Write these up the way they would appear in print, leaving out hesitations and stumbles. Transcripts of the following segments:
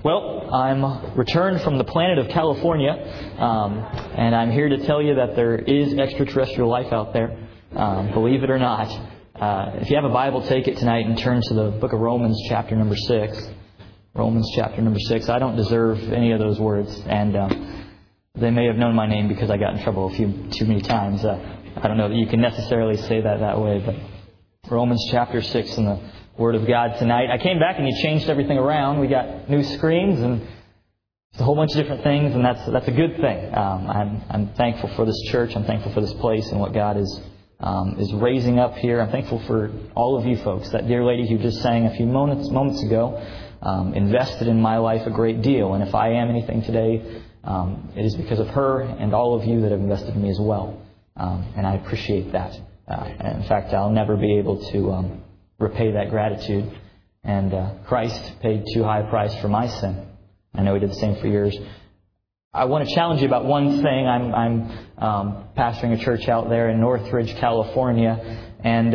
Well, I'm returned from the planet of California, and I'm here to tell you that there is extraterrestrial life out there, believe it or not. If you have a Bible, take it tonight and turn to the book of Romans, chapter number 6. Romans, chapter number 6. I don't deserve any of those words, and they may have known my name because I got in trouble too many times. I don't know that you can necessarily say that way, but Romans, chapter 6 in the Word of God tonight. I came back and you changed everything around. We got new screens and a whole bunch of different things, and that's a good thing. I'm thankful for this church. I'm thankful for this place and what God is raising up here. I'm thankful for all of you folks. That dear lady who just sang a few moments ago invested in my life a great deal, and if I am anything today, it is because of her and all of you that have invested in me as well, and I appreciate that. And in fact, I'll never be able to repay that gratitude. And Christ paid too high a price for my sin. I know He did the same for yours. I want to challenge you about one thing. I'm pastoring a church out there in Northridge, California, and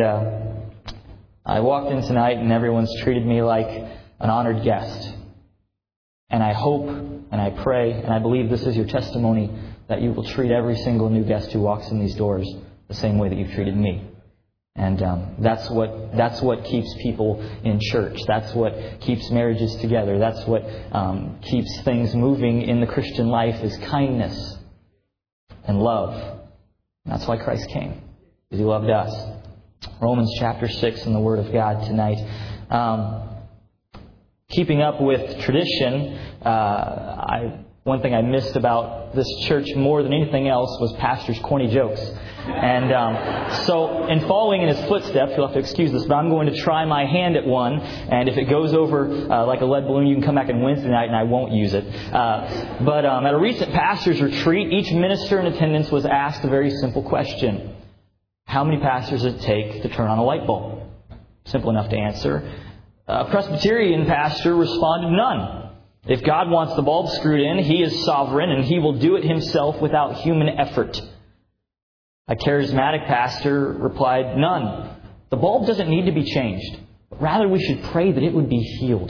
I walked in tonight and everyone's treated me like an honored guest. And I hope and I pray and I believe this is your testimony that you will treat every single new guest who walks in these doors the same way that you've treated me. And that's what keeps people in church. That's what keeps marriages together. That's what keeps things moving in the Christian life is kindness and love. And that's why Christ came, because He loved us. Romans chapter 6 in the Word of God tonight. Keeping up with tradition, one thing I missed about this church more than anything else was Pastor's corny jokes. And so in following in his footsteps, you'll have to excuse this, but I'm going to try my hand at one. And if it goes over like a lead balloon, you can come back on Wednesday night and I won't use it. But at a recent pastor's retreat, each minister in attendance was asked a very simple question. How many pastors does it take to turn on a light bulb? Simple enough to answer. A Presbyterian pastor responded, none. If God wants the bulb screwed in, He is sovereign and He will do it Himself without human effort. A charismatic pastor replied, none. The bulb doesn't need to be changed, but rather we should pray that it would be healed.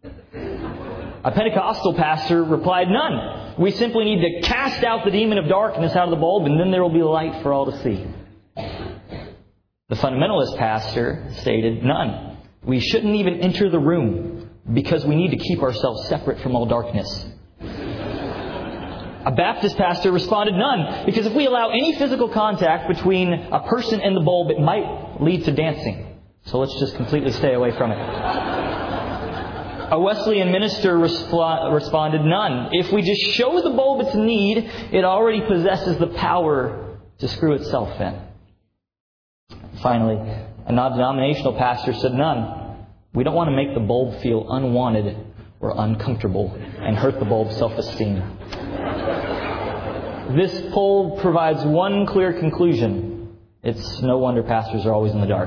A Pentecostal pastor replied, none. We simply need to cast out the demon of darkness out of the bulb and then there will be light for all to see. The fundamentalist pastor stated, none. We shouldn't even enter the room because we need to keep ourselves separate from all darkness. A Baptist pastor responded, none, because if we allow any physical contact between a person and the bulb, it might lead to dancing. So let's just completely stay away from it. A Wesleyan minister responded, none. If we just show the bulb its need, it already possesses the power to screw itself in. Finally, a non-denominational pastor said, none. We don't want to make the bulb feel unwanted or uncomfortable and hurt the bulb's self-esteem. This poll provides one clear conclusion. It's no wonder pastors are always in the dark.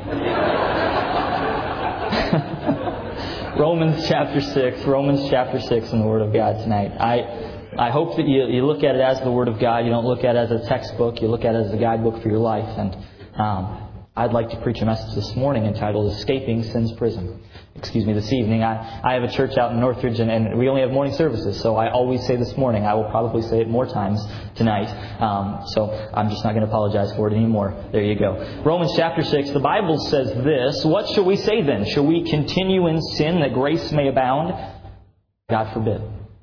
Romans chapter 6 in the Word of God tonight. I hope that you look at it as the Word of God. You don't look at it as a textbook. You look at it as a guidebook for your life. And I'd like to preach a message this morning entitled Escaping Sin's Prison. This evening. I have a church out in Northridge and we only have morning services, so I always say this morning. I will probably say it more times tonight. So I'm just not going to apologize for it anymore. There you go. Romans chapter 6, the Bible says this, what shall we say then? Shall we continue in sin that grace may abound? God forbid.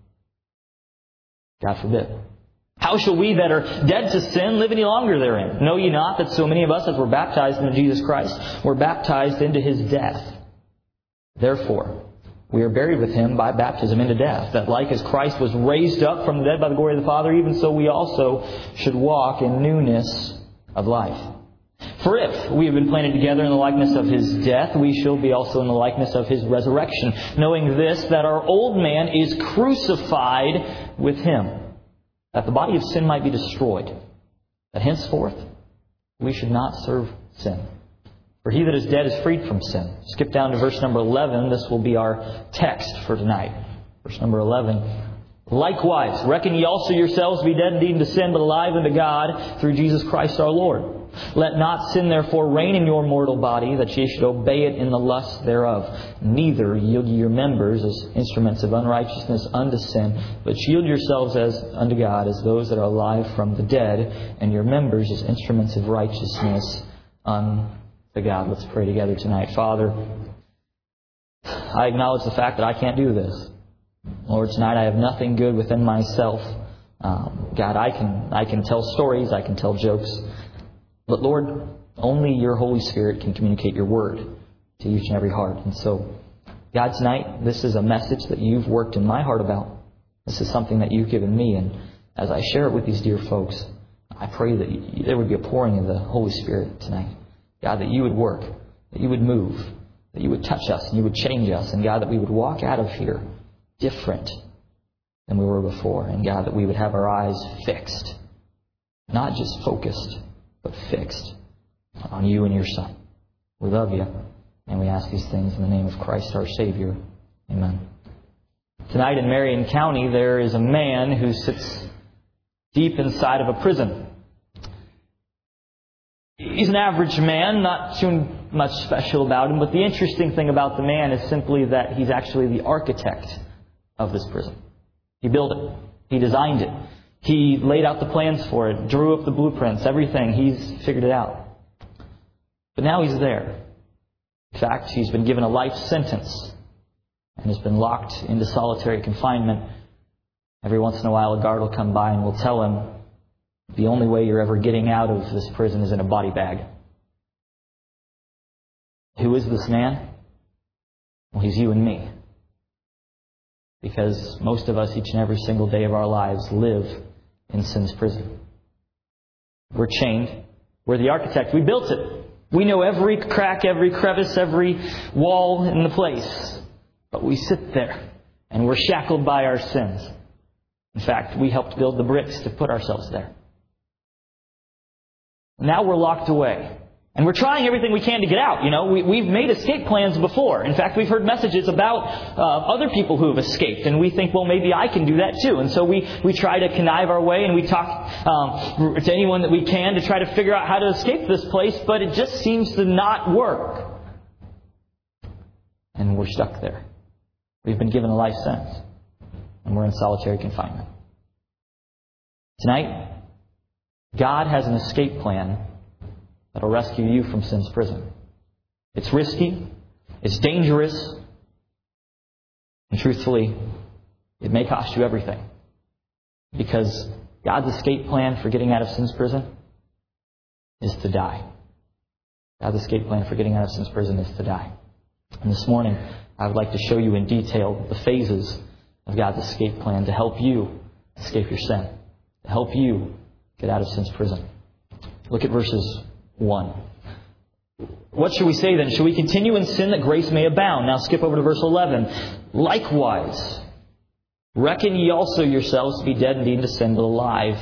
God forbid. How shall we that are dead to sin live any longer therein? Know ye not that so many of us as were baptized into Jesus Christ were baptized into His death? Therefore, we are buried with Him by baptism into death, that like as Christ was raised up from the dead by the glory of the Father, even so we also should walk in newness of life. For if we have been planted together in the likeness of His death, we shall be also in the likeness of His resurrection, knowing this, that our old man is crucified with Him, that the body of sin might be destroyed, that henceforth we should not serve sin. For he that is dead is freed from sin. Skip down to verse number 11. This will be our text for tonight. Verse number 11. Likewise, reckon ye also yourselves to be dead indeed to sin, but alive unto God through Jesus Christ our Lord. Let not sin therefore reign in your mortal body, that ye should obey it in the lust thereof. Neither yield ye your members as instruments of unrighteousness unto sin, but yield yourselves as unto God, as those that are alive from the dead, and your members as instruments of righteousness unto God. Let's pray together tonight. Father, I acknowledge the fact that I can't do this. Lord, tonight I have nothing good within myself. God, I can tell stories, I can tell jokes. But Lord, only your Holy Spirit can communicate your word to each and every heart. And so, God, tonight, this is a message that you've worked in my heart about. This is something that you've given me. And as I share it with these dear folks, I pray that there would be a pouring of the Holy Spirit tonight. God, that you would work, that you would move, that you would touch us, and you would change us. And God, that we would walk out of here different than we were before. And God, that we would have our eyes fixed. Not just focused, but fixed on you and your Son. We love you, and we ask these things in the name of Christ our Savior. Amen. Tonight in Marion County, there is a man who sits deep inside of a prison. He's an average man, not too much special about him, but the interesting thing about the man is simply that he's actually the architect of this prison. He built it. He designed it. He laid out the plans for it, drew up the blueprints, everything. He's figured it out. But now he's there. In fact, he's been given a life sentence and has been locked into solitary confinement. Every once in a while, a guard will come by and will tell him, the only way you're ever getting out of this prison is in a body bag. Who is this man? Well, he's you and me. Because most of us, each and every single day of our lives, live in sin's prison. We're chained. We're the architect. We built it. We know every crack, every crevice, every wall in the place. But we sit there, and we're shackled by our sins. In fact, we helped build the bricks to put ourselves there. Now we're locked away. And we're trying everything we can to get out. You know, we've made escape plans before. In fact, we've heard messages about other people who have escaped. And we think, well, maybe I can do that too. And so we try to connive our way and we talk to anyone that we can to try to figure out how to escape this place. But it just seems to not work. And we're stuck there. We've been given a life sentence. And we're in solitary confinement. Tonight, God has an escape plan that'll rescue you from sin's prison. It's risky. It's dangerous. And truthfully, it may cost you everything. Because God's escape plan for getting out of sin's prison is to die. God's escape plan for getting out of sin's prison is to die. And this morning, I would like to show you in detail the phases of God's escape plan to help you escape your sin. To help you get out of sin's prison. Look at verses 1. What should we say then? Should we continue in sin that grace may abound? Now skip over to verse 11. Likewise, reckon ye also yourselves to be dead indeed to sin, but alive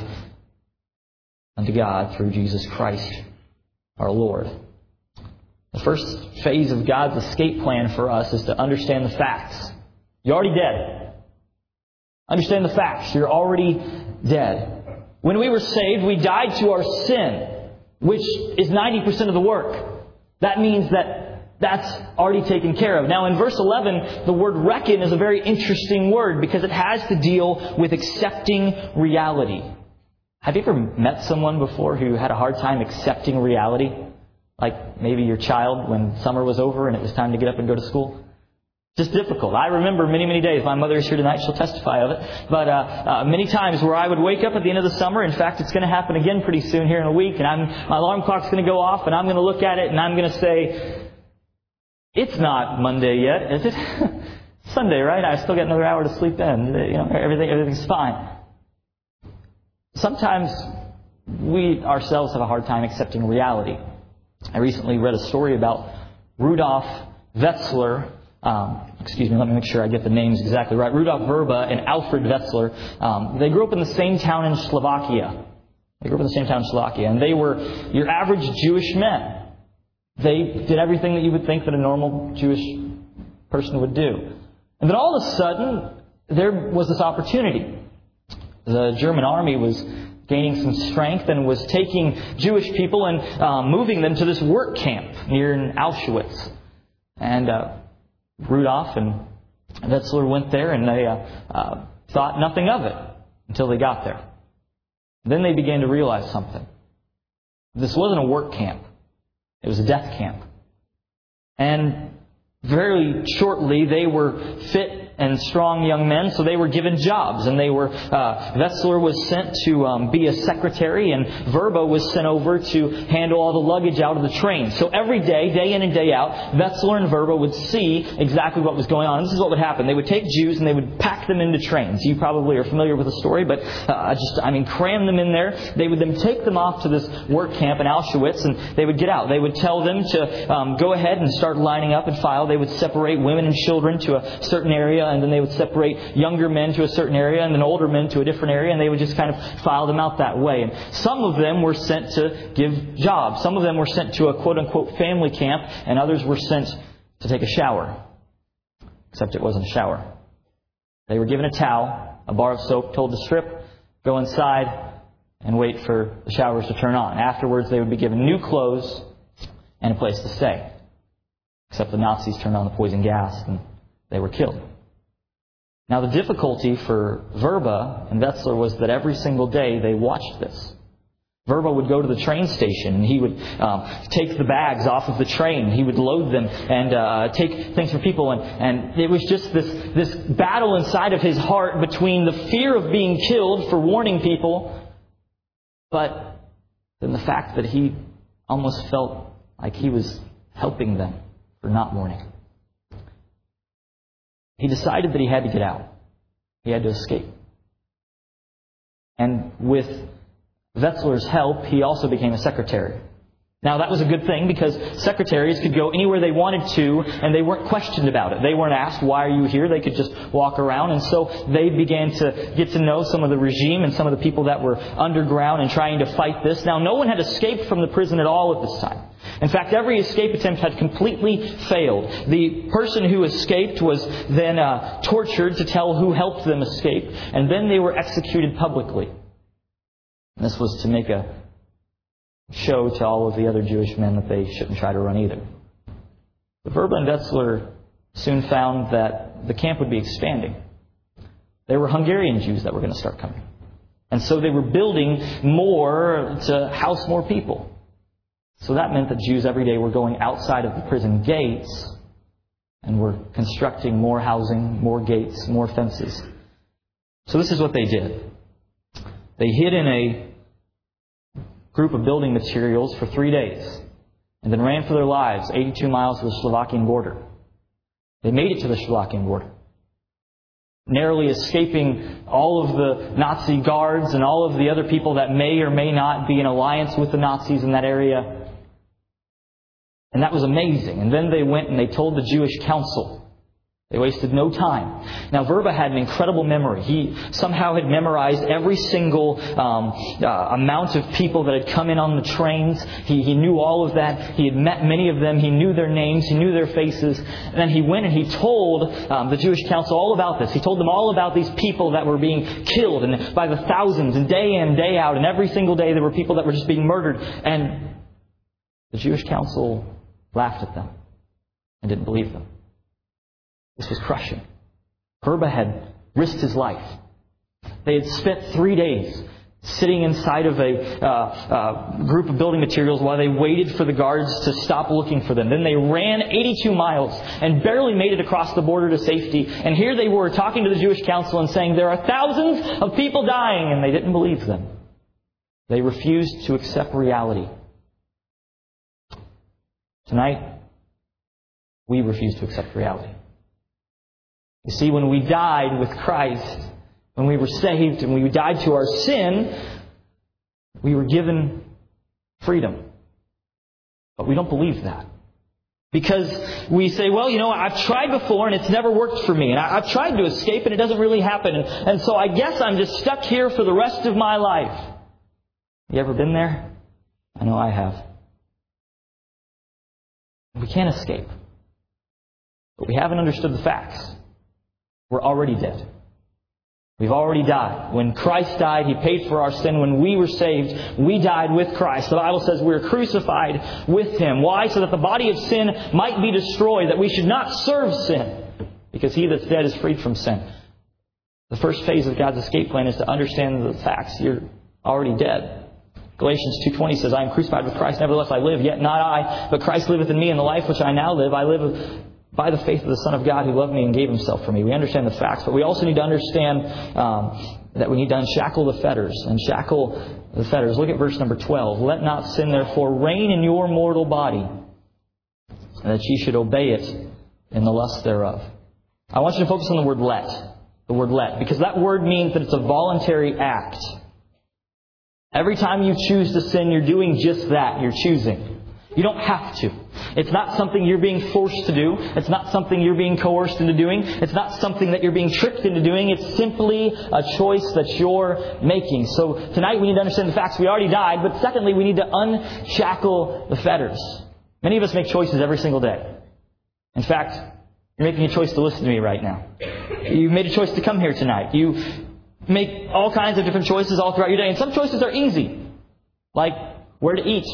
unto God through Jesus Christ our Lord. The first phase of God's escape plan for us is to understand the facts. You're already dead. Understand the facts. You're already dead. When we were saved, we died to our sin, which is 90% of the work. That means that's already taken care of. Now in verse 11, the word reckon is a very interesting word because it has to deal with accepting reality. Have you ever met someone before who had a hard time accepting reality? Like maybe your child when summer was over and it was time to get up and go to school? Just difficult. I remember many, many days. My mother is here tonight. She'll testify of it. But many times where I would wake up at the end of the summer. In fact, it's going to happen again pretty soon here in a week. And my alarm clock's going to go off and I'm going to look at it and I'm going to say, it's not Monday yet, is it? Sunday, right? I still got another hour to sleep in. You know, everything's fine. Sometimes we ourselves have a hard time accepting reality. I recently read a story about Rudolf Wetzler. Let me make sure I get the names exactly right. Rudolf Verba and Alfred Wetzler. They grew up in the same town in Slovakia. And they were your average Jewish men. They did everything that you would think that a normal Jewish person would do. And then all of a sudden, there was this opportunity. The German army was gaining some strength and was taking Jewish people and moving them to this work camp near Auschwitz. And Rudolf and Wetzler went there, and they thought nothing of it until they got there. Then they began to realize something. This wasn't a work camp. It was a death camp. And very shortly, they were fit and strong young men, so they were given jobs. And they were Wetzler was sent to be a secretary, and Verba was sent over to handle all the luggage out of the train. So every day, day in and day out, Wetzler and Verba would see exactly what was going on. This is what would happen. They would take Jews and they would pack them into trains. You probably are familiar with the story, but cram them in there. They would then take them off to this work camp in Auschwitz, and they would get out. They would tell them to go ahead and start lining up and file. They would separate women and children to a certain area, and then they would separate younger men to a certain area and then older men to a different area, and they would just kind of file them out that way. And some of them were sent to give jobs. Some of them were sent to a quote-unquote family camp, and others were sent to take a shower. Except it wasn't a shower. They were given a towel, a bar of soap, told to strip, go inside, and wait for the showers to turn on. Afterwards, they would be given new clothes and a place to stay. Except the Nazis turned on the poison gas and they were killed. Now the difficulty for Verba and Wetzler was that every single day they watched this. Verba would go to the train station and he would take the bags off of the train. He would load them and take things for people. And it was just this battle inside of his heart between the fear of being killed for warning people, but then the fact that he almost felt like he was helping them for not warning. He decided that he had to get out. He had to escape. And with Wetzler's help, he also became a secretary. Now, that was a good thing because secretaries could go anywhere they wanted to and they weren't questioned about it. They weren't asked, why are you here? They could just walk around. And so they began to get to know some of the regime and some of the people that were underground and trying to fight this. Now, no one had escaped from the prison at all at this time. In fact, every escape attempt had completely failed. The person who escaped was then tortured to tell who helped them escape, and then they were executed publicly. And this was to make a show to all of the other Jewish men that they shouldn't try to run either. But Verba and Wetzler soon found that the camp would be expanding. There were Hungarian Jews that were going to start coming. And so they were building more to house more people. So that meant that Jews every day were going outside of the prison gates and were constructing more housing, more gates, more fences. So this is what they did. They hid in a group of building materials for 3 days and then ran for their lives 82 miles to the Slovakian border. They made it to the Slovakian border, narrowly escaping all of the Nazi guards and all of the other people that may or may not be in alliance with the Nazis in that area. And that was amazing. And then they went and they told the Jewish council. They wasted no time. Now, Verba had an incredible memory. He somehow had memorized every single amount of people that had come in on the trains. He knew all of that. He had met many of them. He knew their names. He knew their faces. And then he went and he told the Jewish council all about this. He told them all about these people that were being killed and by the thousands and day in, day out. And every single day there were people that were just being murdered. And the Jewish council laughed at them and didn't believe them. This was crushing. Verba had risked his life. They had spent 3 days sitting inside of a group of building materials while they waited for the guards to stop looking for them. Then they ran 82 miles and barely made it across the border to safety. And here they were talking to the Jewish council and saying, there are thousands of people dying. And they didn't believe them. They refused to accept reality. Tonight, we refuse to accept reality. You see, when we died with Christ, when we were saved and we died to our sin, we were given freedom. But we don't believe that. Because we say, well, I've tried before and it's never worked for me. And I've tried to escape and it doesn't really happen. And so I guess I'm just stuck here for the rest of my life. You ever been there? I know I have. We can't escape. But we haven't understood the facts. We're already dead. We've already died. When Christ died, He paid for our sin. When we were saved, we died with Christ. The Bible says we were crucified with Him. Why? So that the body of sin might be destroyed, that we should not serve sin, because he that's dead is freed from sin. The first phase of God's escape plan is to understand the facts. You're already dead. Galatians 2:20 says, I am crucified with Christ, nevertheless I live, yet not I, but Christ liveth in me, and the life which I now live, I live by the faith of the Son of God who loved me and gave Himself for me. We understand the facts, but we also need to understand that we need to unshackle the fetters. Unshackle the fetters. Look at verse number 12. Let not sin therefore reign in your mortal body, that ye should obey it in the lust thereof. I want you to focus on the word let. The word let. Because that word means that it's a voluntary act. Every time you choose to sin, you're doing just that. You're choosing. You don't have to. It's not something you're being forced to do. It's not something you're being coerced into doing. It's not something that you're being tricked into doing. It's simply a choice that you're making. So tonight we need to understand the facts. We already died. But secondly, we need to unshackle the fetters. Many of us make choices every single day. In fact, you're making a choice to listen to me right now. You made a choice to come here tonight. You make all kinds of different choices all throughout your day. And some choices are easy. Like where to eat.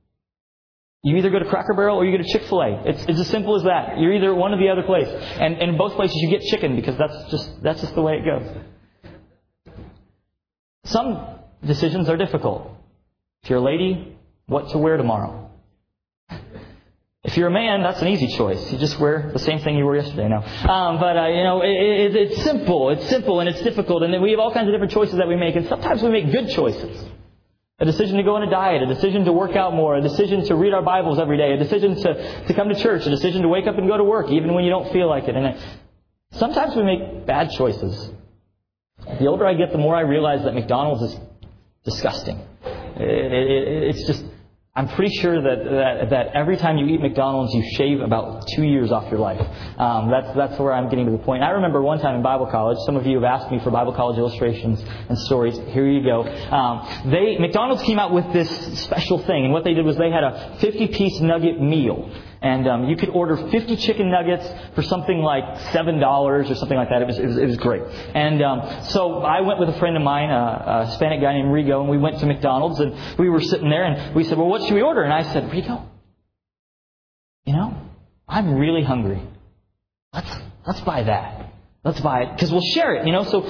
You either go to Cracker Barrel or you go to Chick-fil-A. It's as simple as that. You're either one or the other place. And in both places you get chicken because that's just the way it goes. Some decisions are difficult. If you're a lady, what to wear tomorrow. If you're a man, that's an easy choice. You just wear the same thing you wore yesterday. No. It's simple. It's simple and it's difficult. And then we have all kinds of different choices that we make. And sometimes we make good choices. A decision to go on a diet, a decision to work out more, a decision to read our Bibles every day, a decision to come to church, a decision to wake up and go to work even when you don't feel like it. And sometimes we make bad choices. The older I get, the more I realize that McDonald's is disgusting. It's just... I'm pretty sure that every time you eat McDonald's, you shave about 2 years off your life. That's where I'm getting to the point. I remember one time in Bible college, some of you have asked me for Bible college illustrations and stories. Here you go. McDonald's came out with this special thing, and what they did was they had a 50-piece nugget meal. And you could order 50 chicken nuggets for something like $7 or something like that. It was great. And so I went with a friend of mine, a Hispanic guy named Rigo, and we went to McDonald's, and we were sitting there, and we said, well, what should we order? And I said, Rigo, I'm really hungry. Let's buy that. Let's buy it, because we'll share it, So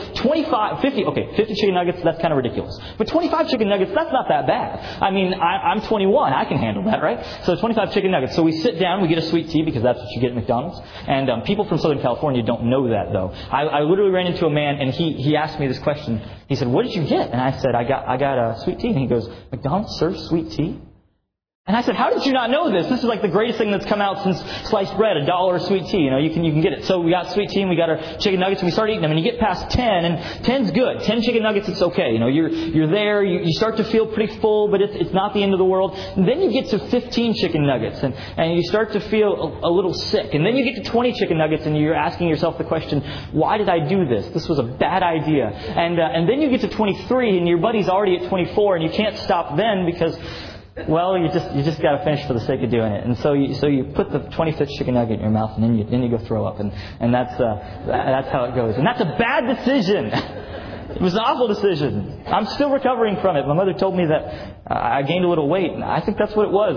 50 chicken nuggets, that's kind of ridiculous. But 25 chicken nuggets, that's not that bad. I mean, I'm 21, I can handle that, right? So 25 chicken nuggets. So we sit down, we get a sweet tea, because that's what you get at McDonald's. And people from Southern California don't know that, though. I literally ran into a man, and he asked me this question. He said, what did you get? And I said, I got a sweet tea. And he goes, McDonald's serves sweet tea? And I said, how did you not know this? This is like the greatest thing that's come out since sliced bread, $1 sweet tea. You can get it. So we got sweet tea and we got our chicken nuggets and we started eating them. And you get past 10, and 10's good. 10 chicken nuggets, it's okay. You're there. You start to feel pretty full, but it's not the end of the world. And then you get to 15 chicken nuggets and you start to feel a little sick. And then you get to 20 chicken nuggets and you're asking yourself the question, why did I do this? This was a bad idea. And then you get to 23 and your buddy's already at 24 and you can't stop then because... well, you just got to finish for the sake of doing it, and so you put the 25th chicken nugget in your mouth, and then you go throw up, and that's how it goes, and that's a bad decision. It was an awful decision. I'm still recovering from it. My mother told me that I gained a little weight, and I think that's what it was.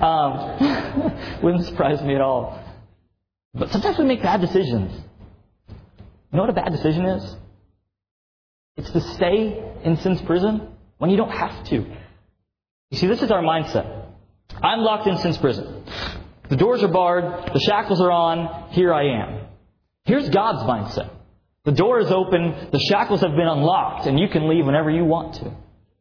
Wouldn't surprise me at all. But sometimes we make bad decisions. You know what a bad decision is? It's to stay in sin's prison when you don't have to. You see, this is our mindset. I'm locked in sin's prison. The doors are barred. The shackles are on. Here I am. Here's God's mindset. The door is open. The shackles have been unlocked. And you can leave whenever you want to.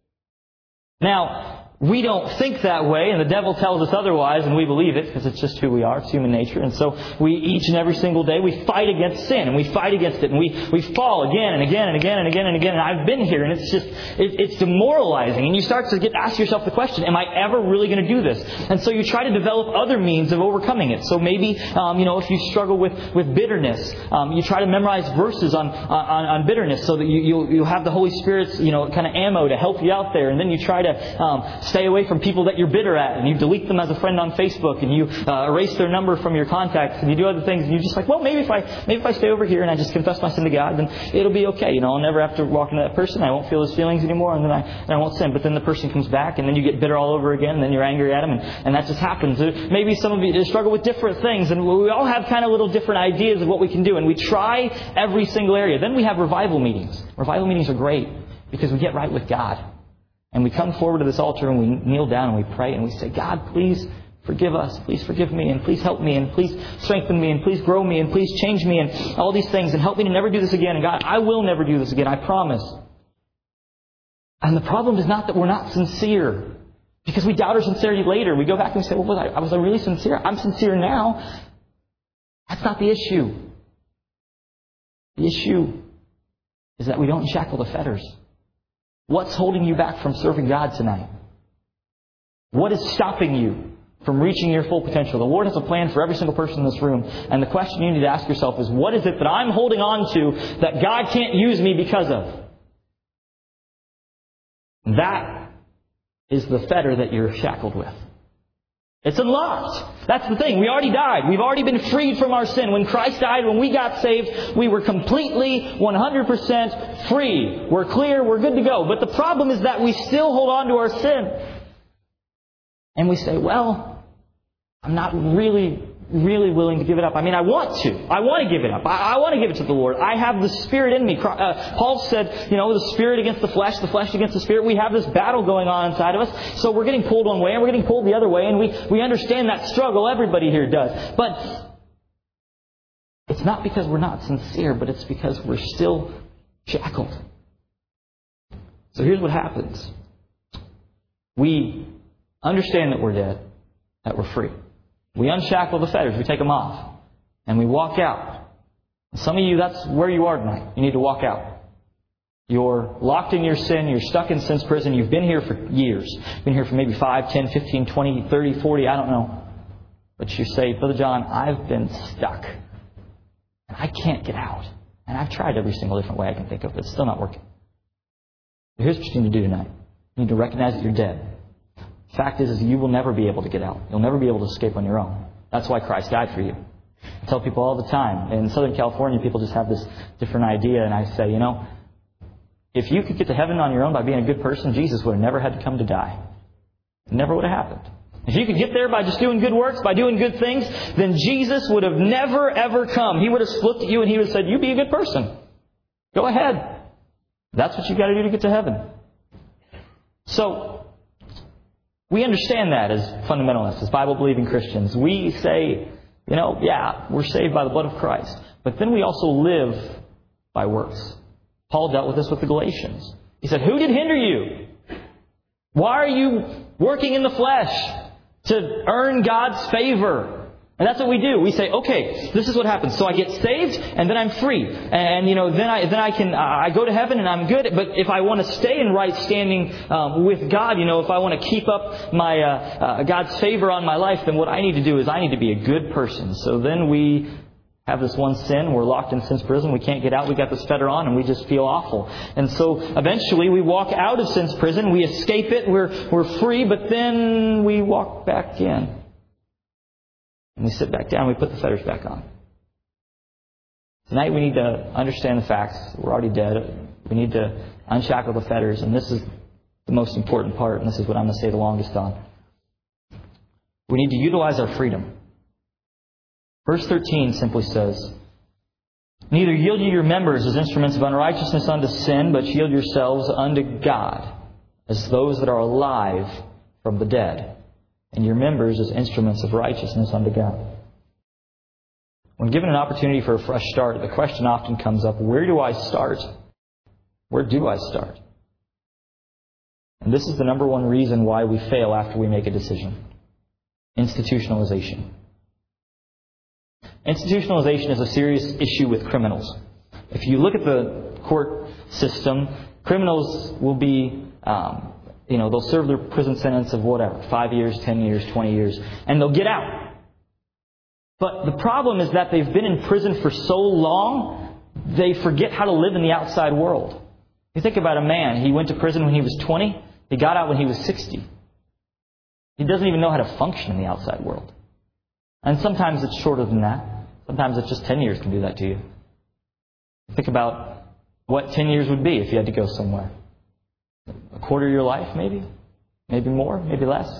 Now, we don't think that way, and the devil tells us otherwise, and we believe it, because it's just who we are. It's human nature. And so we, each and every single day, we fight against sin, and we fight against it, and we fall again and again and again and again and again. And I've been here, and it's demoralizing. And you start to ask yourself the question, am I ever really going to do this? And so you try to develop other means of overcoming it. So maybe, if you struggle with bitterness, you try to memorize verses on bitterness so that you'll have the Holy Spirit's, kind of ammo to help you out there. And then you try to stay away from people that you're bitter at, and you delete them as a friend on Facebook, and you erase their number from your contacts, and you do other things, and you're just like, well, maybe if I stay over here and I just confess my sin to God, then it'll be okay. I'll never have to walk into that person. I won't feel his feelings anymore, and then I won't sin. But then the person comes back, and then you get bitter all over again, and then you're angry at him, and that just happens. Maybe some of you struggle with different things, and we all have kind of little different ideas of what we can do, and we try every single area. Then we have revival meetings. Revival meetings are great because we get right with God. And we come forward to this altar and we kneel down and we pray and we say, God, please forgive us. Please forgive me, and please help me, and please strengthen me, and please grow me, and please change me, and all these things, and help me to never do this again. And God, I will never do this again. I promise. And the problem is not that we're not sincere, because we doubt our sincerity later. We go back and we say, well, was I really sincere? I'm sincere now. That's not the issue. The issue is that we don't shackle the fetters. What's holding you back from serving God tonight? What is stopping you from reaching your full potential? The Lord has a plan for every single person in this room. And the question you need to ask yourself is, what is it that I'm holding on to that God can't use me because of? That is the fetter that you're shackled with. It's unlocked. That's the thing. We already died. We've already been freed from our sin. When Christ died, when we got saved, we were completely 100% free. We're clear. We're good to go. But the problem is that we still hold on to our sin. And we say, well, I'm not really willing to give it up. I mean, I want to. I want to give it up. I want to give it to the Lord. I have the Spirit in me. Paul said, the Spirit against the flesh against the Spirit. We have this battle going on inside of us. So we're getting pulled one way and we're getting pulled the other way. And we understand that struggle. Everybody here does. But it's not because we're not sincere, but it's because we're still shackled. So here's what happens. We understand that we're dead, that we're free. We unshackle the fetters. We take them off. And we walk out. Some of you, that's where you are tonight. You need to walk out. You're locked in your sin. You're stuck in sin's prison. You've been here for years. You've been here for maybe 5, 10, 15, 20, 30, 40, I don't know. But you say, Brother John, I've been stuck. And I can't get out. And I've tried every single different way I can think of, but it's still not working. But here's what you need to do tonight. You need to recognize that you're dead. The fact is you will never be able to get out. You'll never be able to escape on your own. That's why Christ died for you. I tell people all the time. In Southern California, people just have this different idea. And I say, if you could get to heaven on your own by being a good person, Jesus would have never had to come to die. It never would have happened. If you could get there by just doing good works, by doing good things, then Jesus would have never, ever come. He would have looked at you and He would have said, you be a good person. Go ahead. That's what you've got to do to get to heaven. So, we understand that as fundamentalists, as Bible-believing Christians. We say, we're saved by the blood of Christ. But then we also live by works. Paul dealt with this with the Galatians. He said, who did hinder you? Why are you working in the flesh to earn God's favor? And that's what we do. We say, okay, this is what happens. So I get saved, and then I'm free. And, then I go to heaven and I'm good. But if I want to stay in right standing with God, if I want to keep up my God's favor on my life, then what I need to do is I need to be a good person. So then we have this one sin. We're locked in sin's prison. We can't get out. We got this fetter on, and we just feel awful. And so eventually we walk out of sin's prison. We escape it. We're free, but then we walk back in. And we sit back down, we put the fetters back on. Tonight we need to understand the facts. We're already dead. We need to unshackle the fetters. And this is the most important part. And this is what I'm going to say the longest on. We need to utilize our freedom. Verse 13 simply says, neither yield ye your members as instruments of unrighteousness unto sin, but yield yourselves unto God as those that are alive from the dead, and your members as instruments of righteousness unto God. When given an opportunity for a fresh start, the question often comes up, where do I start? Where do I start? And this is the number one reason why we fail after we make a decision. Institutionalization. Institutionalization is a serious issue with criminals. If you look at the court system, criminals will be they'll serve their prison sentence of whatever, 5 years, 10 years, 20 years, and they'll get out. But the problem is that they've been in prison for so long, they forget how to live in the outside world. You think about a man, he went to prison when he was 20, he got out when he was 60. He doesn't even know how to function in the outside world. And sometimes it's shorter than that. Sometimes it's just 10 years can do that to you. Think about what 10 years would be if you had to go somewhere. A quarter of your life, maybe? Maybe more, maybe less.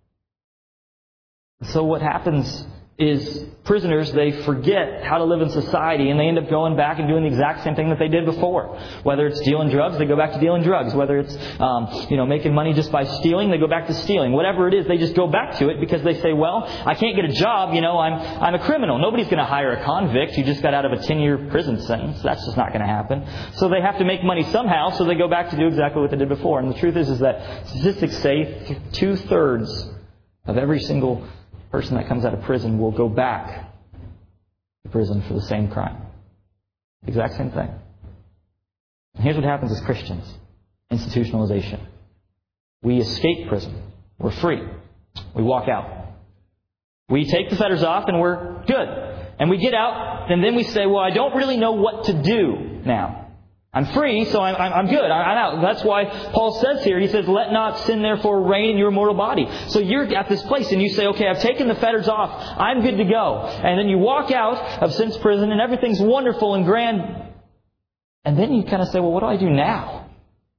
So what happens is prisoners, they forget how to live in society, and they end up going back and doing the exact same thing that they did before. Whether it's dealing drugs, they go back to dealing drugs. Whether it's making money just by stealing, they go back to stealing. Whatever it is, they just go back to it because they say, well, I can't get a job, I'm a criminal. Nobody's going to hire a convict who just got out of a 10-year prison sentence. That's just not going to happen. So they have to make money somehow, so they go back to do exactly what they did before. And the truth is that statistics say 2/3 of every single person that comes out of prison will go back to prison for the same crime. The exact same thing. And here's what happens as Christians. Institutionalization. We escape prison. We're free. We walk out. We take the fetters off and we're good. And we get out and then we say, well, I don't really know what to do now. I'm free, so I'm good. I'm out. That's why Paul says here, he says, let not sin therefore reign in your mortal body. So you're at this place and you say, okay, I've taken the fetters off. I'm good to go. And then you walk out of sin's prison and everything's wonderful and grand. And then you kind of say, well, what do I do now?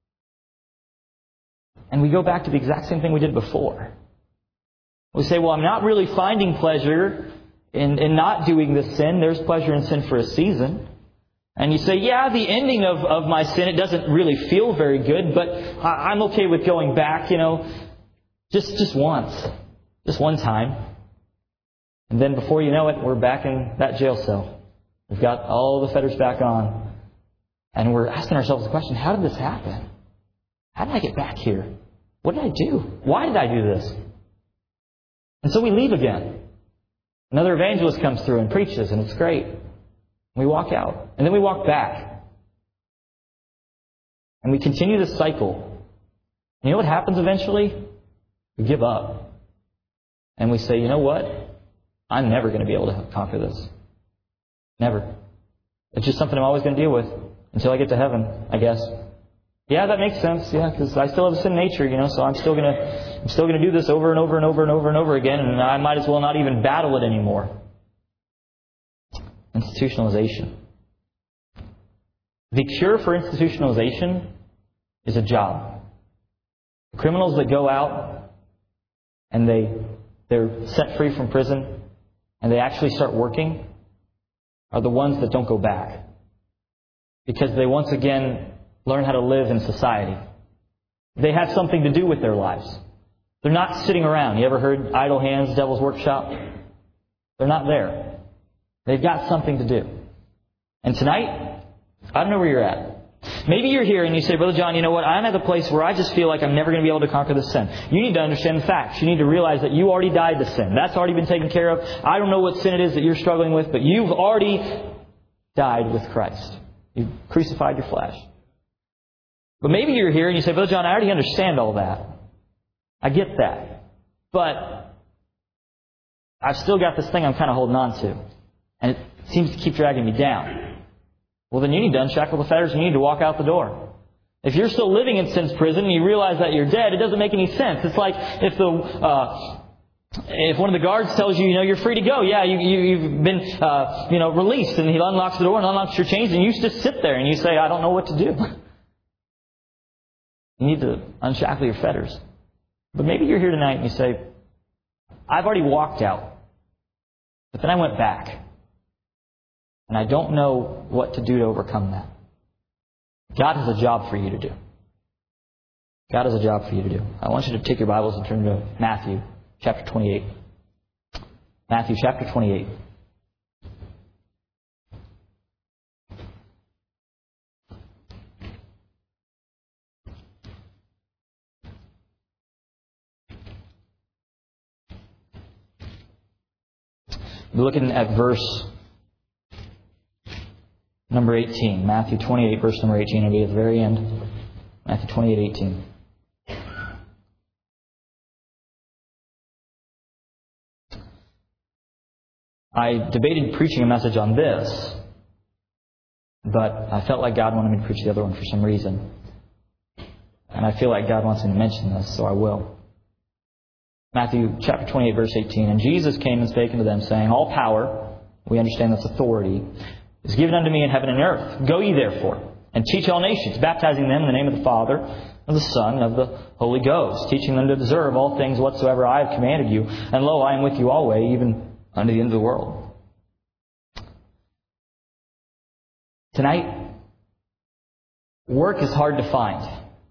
And we go back to the exact same thing we did before. We say, well, I'm not really finding pleasure in not doing this sin. There's pleasure in sin for a season. And you say, yeah, the ending of my sin, it doesn't really feel very good, but I'm okay with going back, just once. Just one time. And then before you know it, we're back in that jail cell. We've got all the fetters back on. And we're asking ourselves the question, how did this happen? How did I get back here? What did I do? Why did I do this? And so we leave again. Another evangelist comes through and preaches, and it's great. We walk out. And then we walk back. And we continue this cycle. And you know what happens eventually? We give up. And we say, you know what? I'm never going to be able to conquer this. Never. It's just something I'm always going to deal with until I get to heaven, I guess. Yeah, that makes sense. Yeah, because I still have a sin nature, so I'm still going to do this over and over and over and over and over again, and I might as well not even battle it anymore. Institutionalization. The cure for institutionalization is a job. The criminals that go out and they're set free from prison and they actually start working are the ones that don't go back. Because they once again learn how to live in society. They have something to do with their lives. They're not sitting around. You ever heard idle hands, devil's workshop? They're not there. They've got something to do. And tonight, I don't know where you're at. Maybe you're here and you say, Brother John, you know what? I'm at the place where I just feel like I'm never going to be able to conquer this sin. You need to understand the facts. You need to realize that you already died to sin. That's already been taken care of. I don't know what sin it is that you're struggling with, but you've already died with Christ. You've crucified your flesh. But maybe you're here and you say, Brother John, I already understand all that. I get that. But I've still got this thing I'm kind of holding on to. And it seems to keep dragging me down. Well, then you need to unshackle the fetters and you need to walk out the door. If you're still living in sin's prison and you realize that you're dead, it doesn't make any sense. It's like if one of the guards tells you, you're free to go. Yeah, you've been, released, and he unlocks the door and unlocks your chains, and you just sit there and you say, I don't know what to do. You need to unshackle your fetters. But maybe you're here tonight and you say, I've already walked out, but then I went back. And I don't know what to do to overcome that. God has a job for you to do. God has a job for you to do. I want you to take your Bibles and turn to Matthew chapter 28. Matthew chapter 28. We're looking at verse number 18. Matthew 28, verse number 18. It'll be at the very end. Matthew 28, 18. I debated preaching a message on this, but I felt like God wanted me to preach the other one for some reason. And I feel like God wants me to mention this, so I will. Matthew chapter 28, verse 18. And Jesus came and spake unto them, saying, All power, we understand that's authority, is given unto me in heaven and earth. Go ye therefore, and teach all nations, baptizing them in the name of the Father, of the Son, and of the Holy Ghost, teaching them to observe all things whatsoever I have commanded you. And lo, I am with you always, even unto the end of the world. Tonight, work is hard to find.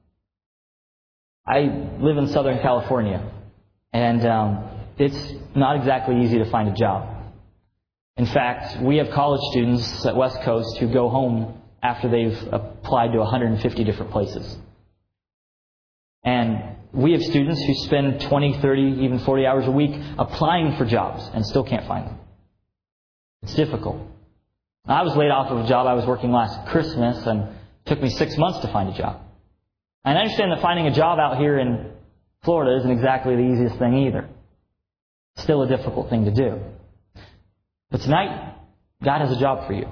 I live in Southern California, and it's not exactly easy to find a job. In fact, we have college students at West Coast who go home after they've applied to 150 different places. And we have students who spend 20, 30, even 40 hours a week applying for jobs and still can't find them. It's difficult. I was laid off of a job I was working last Christmas, and it took me 6 months to find a job. And I understand that finding a job out here in Florida isn't exactly the easiest thing either. Still a difficult thing to do. But tonight, God has a job for you.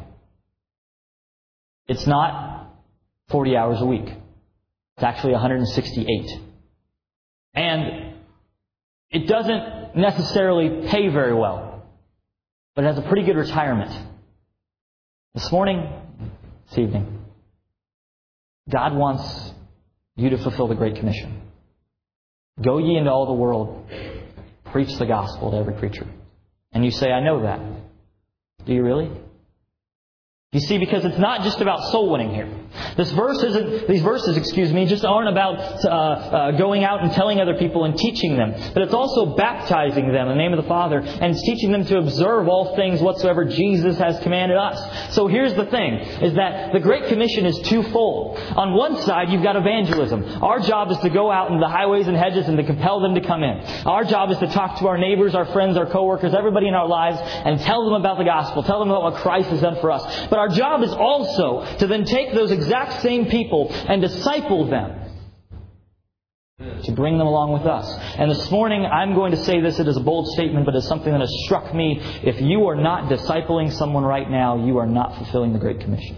It's not 40 hours a week. It's actually 168. And it doesn't necessarily pay very well, but it has a pretty good retirement. This evening, God wants you to fulfill the Great Commission. Go ye into all the world, preach the gospel to every creature. And you say, I know that. Do you really? You see, because it's not just about soul winning here. These verses just aren't about going out and telling other people and teaching them. But it's also baptizing them in the name of the Father and it's teaching them to observe all things whatsoever Jesus has commanded us. So here's the thing, is that the Great Commission is twofold. On one side, you've got evangelism. Our job is to go out into the highways and hedges and to compel them to come in. Our job is to talk to our neighbors, our friends, our coworkers, everybody in our lives and tell them about the gospel. Tell them about what Christ has done for us. But our job is also to then take those exact same people and disciple them, to bring them along with us. And this morning, I'm going to say this, it is a bold statement, but it's something that has struck me. If you are not discipling someone right now, you are not fulfilling the Great Commission.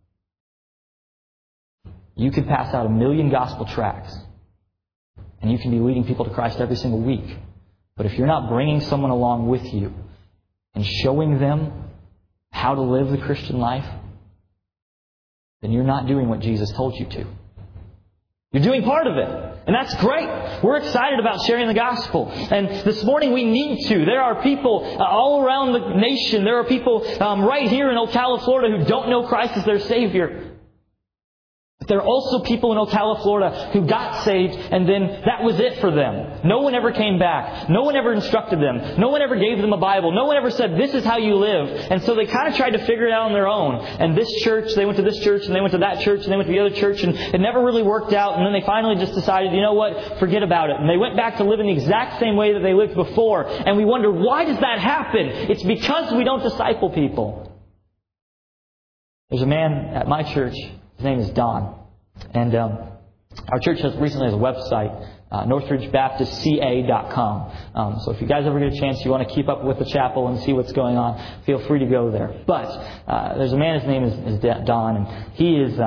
You could pass out 1 million gospel tracts, and you can be leading people to Christ every single week. But if you're not bringing someone along with you and showing them how to live the Christian life, then you're not doing what Jesus told you to. You're doing part of it. And that's great. We're excited about sharing the gospel. And this morning we need to. There are people all around the nation. There are people right here in Ocala, Florida who don't know Christ as their Savior. But there are also people in Ocala, Florida who got saved and then that was it for them. No one ever came back. No one ever instructed them. No one ever gave them a Bible. No one ever said, this is how you live. And so they kind of tried to figure it out on their own. And this church, they went to this church and they went to that church and they went to the other church and it never really worked out. And then they finally just decided, you know what, forget about it. And they went back to living the exact same way that they lived before. And we wonder, why does that happen? It's because we don't disciple people. There's a man at my church. His name is Don. And our church recently has a website, NorthridgeBaptistCA.com. So if you guys ever get a chance, you want to keep up with the chapel and see what's going on, feel free to go there. But there's a man, his name is Don, and he is,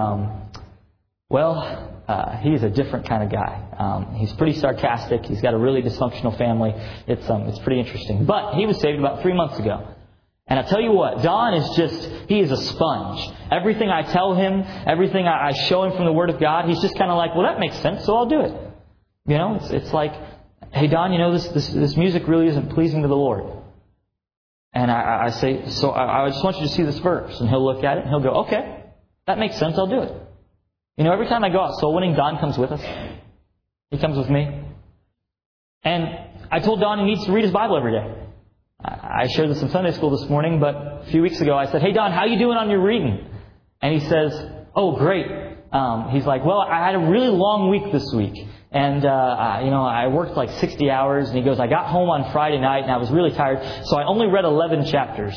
he's a different kind of guy. He's pretty sarcastic. He's got a really dysfunctional family. It's pretty interesting. But he was saved about 3 months ago. And I tell you what, Don he is a sponge. Everything I tell him, everything I show him from the Word of God, he's just kind of like, well, that makes sense, so I'll do it. You know, it's like, hey, Don, you know, this music really isn't pleasing to the Lord. And I say, so I just want you to see this verse. And he'll look at it and he'll go, okay, that makes sense, I'll do it. You know, every time I go out soul winning, Don comes with us. He comes with me. And I told Don he needs to read his Bible every day. I shared this in Sunday school this morning, but a few weeks ago I said, hey Don, how you doing on your reading? And he says, oh great. He's like, well, I had a really long week this week. And, I worked like 60 hours. And he goes, I got home on Friday night and I was really tired. So I only read 11 chapters.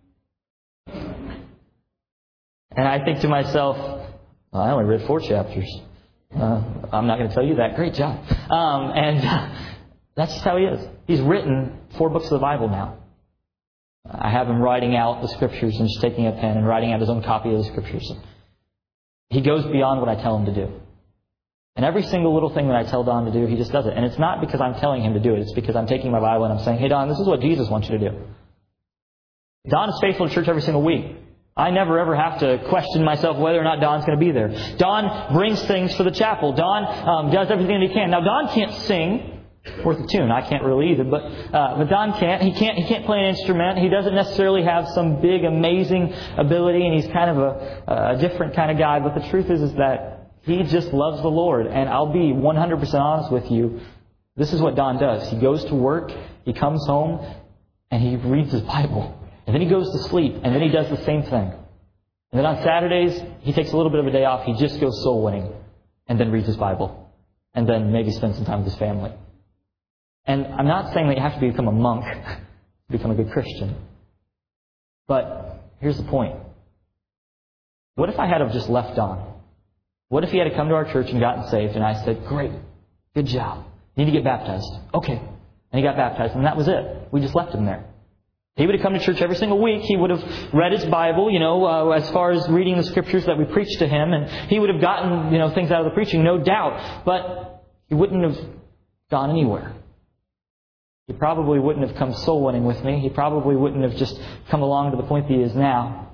And I think to myself, well, I only read 4 chapters. I'm not going to tell you that. Great job. That's just how he is. He's written 4 books of the Bible now. I have him writing out the Scriptures and just taking a pen and writing out his own copy of the Scriptures. He goes beyond what I tell him to do. And every single little thing that I tell Don to do, he just does it. And it's not because I'm telling him to do it. It's because I'm taking my Bible and I'm saying, hey, Don, this is what Jesus wants you to do. Don is faithful to church every single week. I never ever have to question myself whether or not Don's going to be there. Don brings things for the chapel. Don does everything that he can. Now, Don can't sing worth a tune. I can't really either, but Don can't. He can't play an instrument. He doesn't necessarily have some big, amazing ability, and he's kind of a different kind of guy. But the truth is that he just loves the Lord. And I'll be 100% honest with you. This is what Don does. He goes to work, he comes home, and he reads his Bible. And then he goes to sleep, and then he does the same thing. And then on Saturdays, he takes a little bit of a day off. He just goes soul winning, and then reads his Bible, and then maybe spends some time with his family. And I'm not saying that you have to become a monk to become a good Christian. But here's the point. What if I had have just left Don? What if he had to come to our church and gotten saved, and I said, great, good job. You need to get baptized. Okay. And he got baptized, and that was it. We just left him there. He would have come to church every single week. He would have read his Bible, as far as reading the Scriptures that we preached to him. And he would have gotten, things out of the preaching, no doubt. But he wouldn't have gone anywhere. He probably wouldn't have come soul winning with me. He probably wouldn't have just come along to the point that he is now.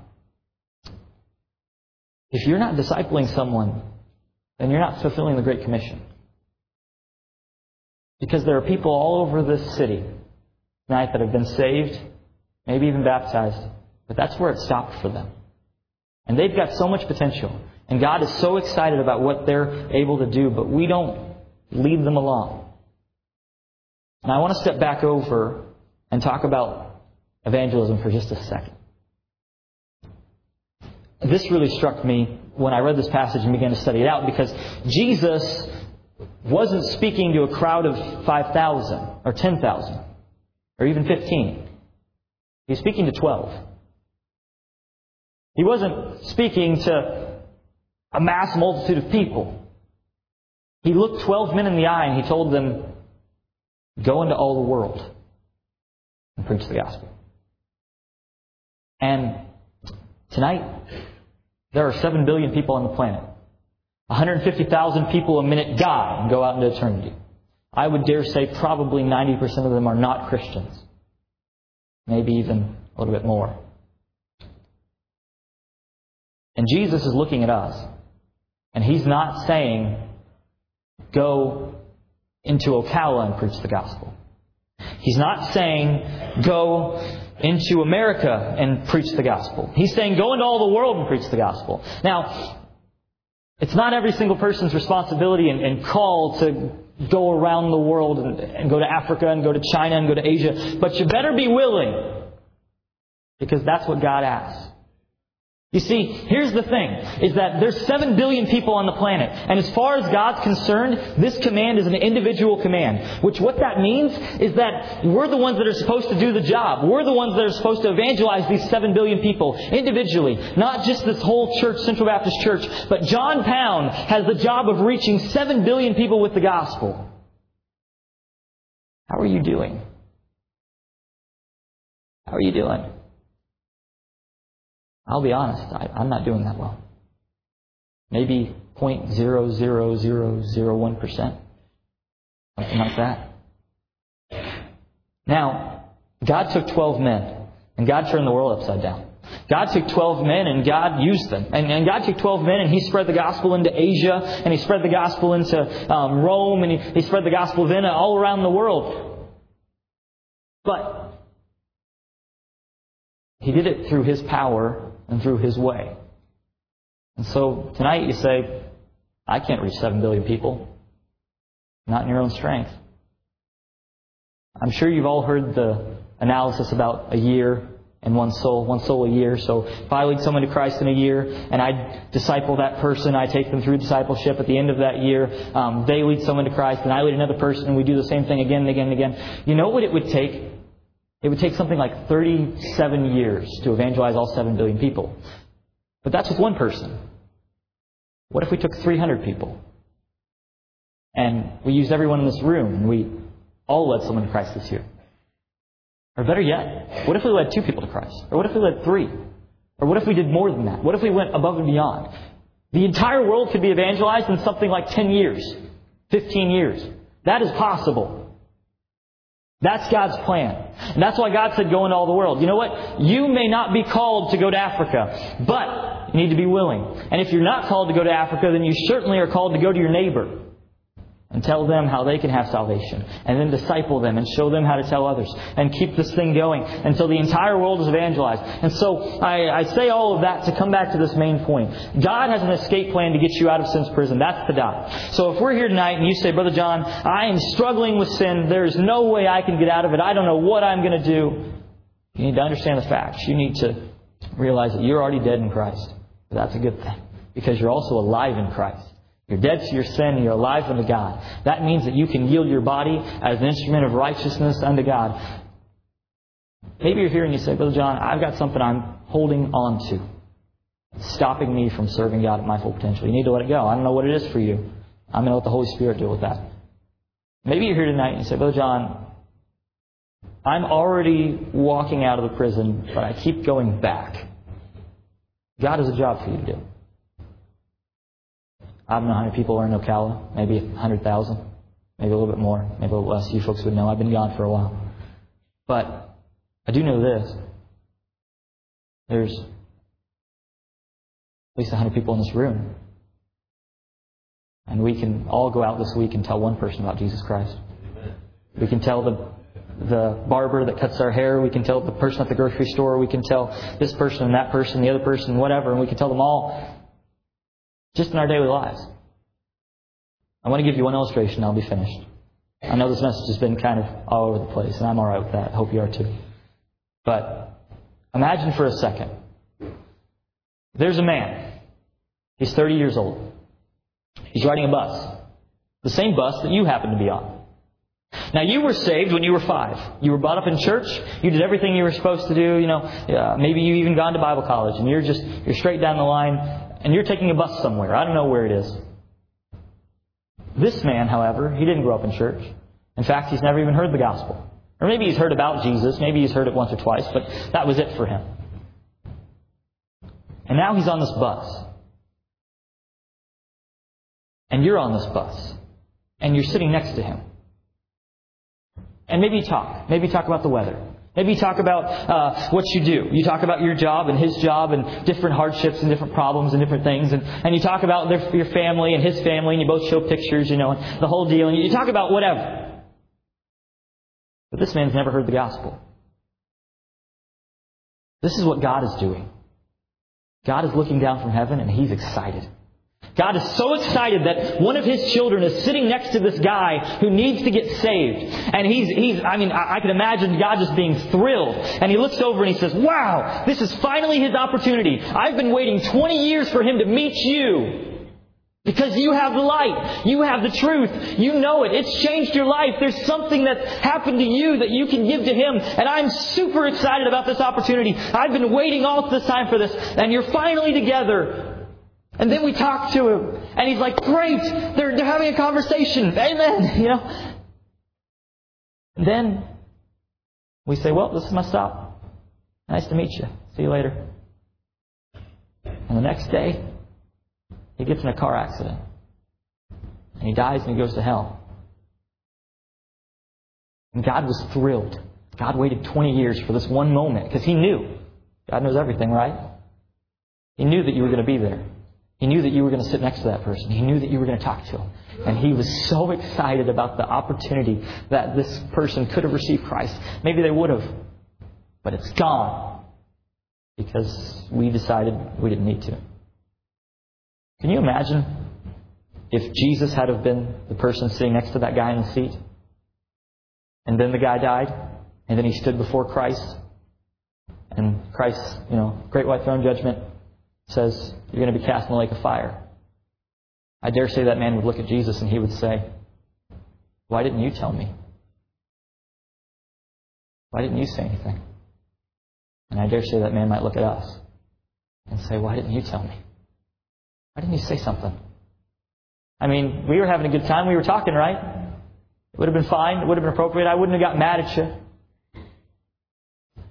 If you're not discipling someone, then you're not fulfilling the Great Commission. Because there are people all over this city tonight that have been saved, maybe even baptized, but that's where it stopped for them. And they've got so much potential. And God is so excited about what they're able to do, but we don't lead them along. Now I want to step back over and talk about evangelism for just a second. This really struck me when I read this passage and began to study it out, because Jesus wasn't speaking to a crowd of 5,000 or 10,000 or even 15. He was speaking to 12. He wasn't speaking to a mass multitude of people. He looked 12 men in the eye and he told them, go into all the world and preach the gospel. And tonight, there are 7 billion people on the planet. 150,000 people a minute die and go out into eternity. I would dare say probably 90% of them are not Christians. Maybe even a little bit more. And Jesus is looking at us. And He's not saying, go into Ocala and preach the gospel. He's not saying, go into America and preach the gospel. He's saying, go into all the world and preach the gospel. Now, it's not every single person's responsibility and call to go around the world and go to Africa and go to China and go to Asia. But you better be willing, because that's what God asks. You see, here's the thing, is that there's 7 billion people on the planet. And as far as God's concerned, this command is an individual command. Which what that means is that we're the ones that are supposed to do the job. We're the ones that are supposed to evangelize these 7 billion people individually. Not just this whole church, Central Baptist Church. But John Pound has the job of reaching 7 billion people with the gospel. How are you doing? How are you doing? I'll be honest, I'm not doing that well. Maybe 0.00001%. Something like that. Now, God took 12 men, and God turned the world upside down. God took 12 men, and God used them. And God took 12 men, and He spread the gospel into Asia, and He spread the gospel into Rome, and He spread the gospel then all around the world. But He did it through His power and through His way. And so tonight you say, I can't reach 7 billion people. Not in your own strength. I'm sure you've all heard the analysis about a year and one soul a year. So if I lead someone to Christ in a year and I disciple that person, I take them through discipleship. At the end of that year, they lead someone to Christ and I lead another person, and we do the same thing again and again and again. You know what it would take? It would take something like 37 years to evangelize all 7 billion people. But that's with one person. What if we took 300 people? And we used everyone in this room, and we all led someone to Christ this year? Or better yet, what if we led 2 people to Christ? Or what if we led 3? Or what if we did more than that? What if we went above and beyond? The entire world could be evangelized in something like 10 years, 15 years. That is possible. That's God's plan. And that's why God said, go into all the world. You know what? You may not be called to go to Africa, but you need to be willing. And if you're not called to go to Africa, then you certainly are called to go to your neighbor and tell them how they can have salvation. And then disciple them and show them how to tell others. And keep this thing going until the entire world is evangelized. And so I say all of that to come back to this main point. God has an escape plan to get you out of sin's prison. That's to die. So if we're here tonight and you say, Brother John, I am struggling with sin. There's no way I can get out of it. I don't know what I'm going to do. You need to understand the facts. You need to realize that you're already dead in Christ. That's a good thing. Because you're also alive in Christ. You're dead to your sin and you're alive unto God. That means that you can yield your body as an instrument of righteousness unto God. Maybe you're here and you say, Brother John, I've got something I'm holding on to. It's stopping me from serving God at my full potential. You need to let it go. I don't know what it is for you. I'm going to let the Holy Spirit deal with that. Maybe you're here tonight and you say, Brother John, I'm already walking out of the prison, but I keep going back. God has a job for you to do. I don't know how many people are in Ocala. Maybe 100,000. Maybe a little bit more. Maybe a little less. You folks would know. I've been gone for a while. But I do know this. There's at least 100 people in this room. And we can all go out this week and tell one person about Jesus Christ. We can tell the barber that cuts our hair. We can tell the person at the grocery store. We can tell this person and that person, the other person, whatever. And we can tell them all just in our daily lives. I want to give you one illustration. I'll be finished. I know this message has been kind of all over the place, and I'm all right with that. I hope you are too. But imagine for a second. There's a man. He's 30 years old. He's riding a bus. The same bus that you happen to be on. Now, you were saved when you were 5. You were brought up in church. You did everything you were supposed to do. Maybe you even gone to Bible college, and you're straight down the line. And you're taking a bus somewhere. I don't know where it is. This man, however, he didn't grow up in church. In fact, he's never even heard the gospel. Or maybe he's heard about Jesus. Maybe he's heard it once or twice, but that was it for him. And now he's on this bus. And you're on this bus. And you're sitting next to him. And maybe you talk. Maybe you talk about the weather. Maybe you talk about what you do. You talk about your job and his job and different hardships and different problems and different things. And you talk about your family and his family, and you both show pictures, and the whole deal. And you talk about whatever. But this man's never heard the gospel. This is what God is doing. God is looking down from heaven, and He's excited. God is so excited that one of His children is sitting next to this guy who needs to get saved. And I can imagine God just being thrilled. And He looks over and He says, wow, this is finally His opportunity. I've been waiting 20 years for Him to meet you. Because you have the light. You have the truth. You know it. It's changed your life. There's something that's happened to you that you can give to Him. And I'm super excited about this opportunity. I've been waiting all this time for this. And you're finally together. And then we talk to him, and he's like, great, they're having a conversation. Amen. And then we say, well, this is my stop. Nice to meet you. See you later. And the next day, he gets in a car accident. And he dies and he goes to hell. And God was thrilled. God waited 20 years for this one moment, because He knew. God knows everything, right? He knew that you were going to be there. He knew that you were going to sit next to that person. He knew that you were going to talk to him. And He was so excited about the opportunity that this person could have received Christ. Maybe they would have. But it's gone. Because we decided we didn't need to. Can you imagine if Jesus had have been the person sitting next to that guy in the seat? And then the guy died. And then he stood before Christ. And Christ's, great white throne judgment says, you're going to be cast in the lake of fire. I dare say that man would look at Jesus and he would say, why didn't you tell me? Why didn't you say anything? And I dare say that man might look at us and say, why didn't you tell me? Why didn't you say something? We were having a good time. We were talking, right? It would have been fine. It would have been appropriate. I wouldn't have got mad at you.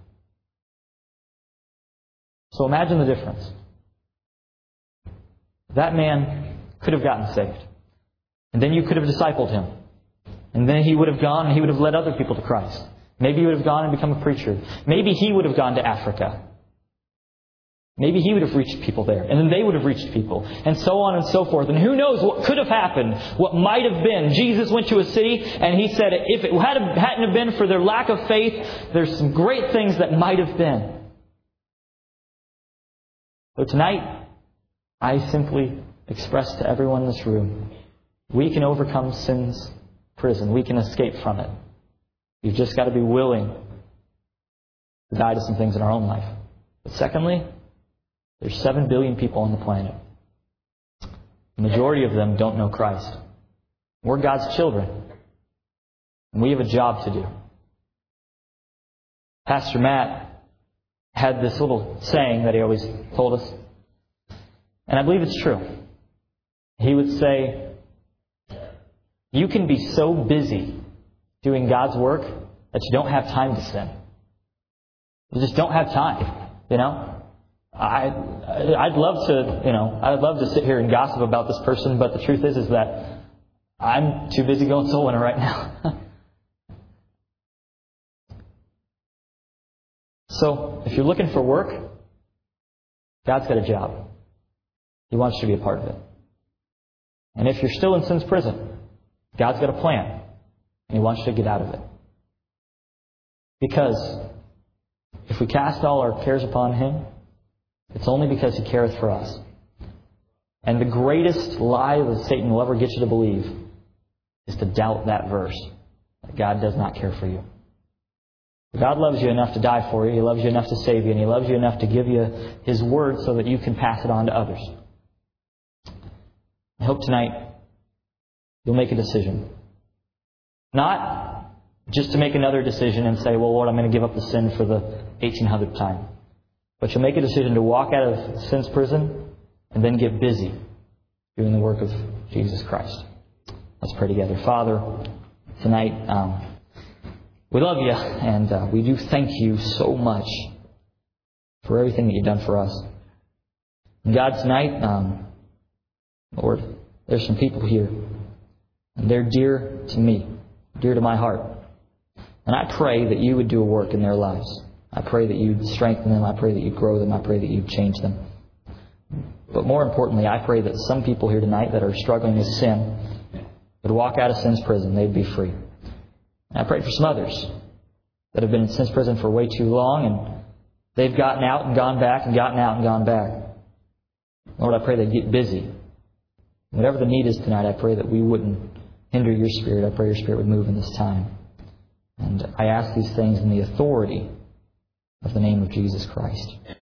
So imagine the difference. that man could have gotten saved. And then you could have discipled him. And then he would have gone and he would have led other people to Christ. Maybe he would have gone and become a preacher. Maybe he would have gone to Africa. Maybe he would have reached people there. And then they would have reached people. And so on and so forth. And who knows what could have happened. What might have been. Jesus went to a city and He said if it hadn't have been for their lack of faith, there's some great things that might have been. So tonight, I simply express to everyone in this room, we can overcome sin's prison. We can escape from it. You've just got to be willing to die to some things in our own life. But secondly, there's 7 billion people on the planet. The majority of them don't know Christ. We're God's children. And we have a job to do. Pastor Matt had this little saying that he always told us. And I believe it's true. He would say, you can be so busy doing God's work that you don't have time to sin. You just don't have time, you know? I'd love to sit here and gossip about this person, but the truth is that I'm too busy going soul winner right now. So, if you're looking for work, God's got a job. He wants you to be a part of it. And if you're still in sin's prison, God's got a plan, and He wants you to get out of it. Because if we cast all our cares upon Him, it's only because He careth for us. And the greatest lie that Satan will ever get you to believe is to doubt that verse, that God does not care for you. God loves you enough to die for you. He loves you enough to save you. And He loves you enough to give you His Word so that you can pass it on to others. I hope tonight you'll make a decision. Not just to make another decision and say, well, Lord, I'm going to give up the sin for the 1800th time. But you'll make a decision to walk out of sin's prison and then get busy doing the work of Jesus Christ. Let's pray together. Father, tonight, we love you, and we do thank you so much for everything that you've done for us. And God, tonight, Lord, there's some people here, and they're dear to me, dear to my heart. And I pray that you would do a work in their lives. I pray that you'd strengthen them. I pray that you'd grow them. I pray that you'd change them. But more importantly, I pray that some people here tonight that are struggling with sin would walk out of sin's prison. They'd be free. And I pray for some others that have been in sin's prison for way too long, and they've gotten out and gone back and gotten out and gone back. Lord, I pray they'd get busy. Whatever the need is tonight, I pray that we wouldn't hinder your Spirit. I pray your Spirit would move in this time. And I ask these things in the authority of the name of Jesus Christ.